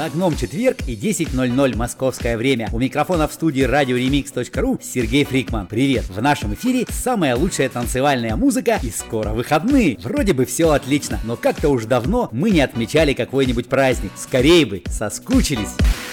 За окном четверг и 10:00 московское время. У микрофона в студии RadioRemix.ru Сергей Фрикман. Привет! В нашем эфире самая лучшая танцевальная музыка и скоро выходные. Вроде бы все отлично, но как-то уж давно мы не отмечали какой-нибудь праздник. Скорее бы, соскучились.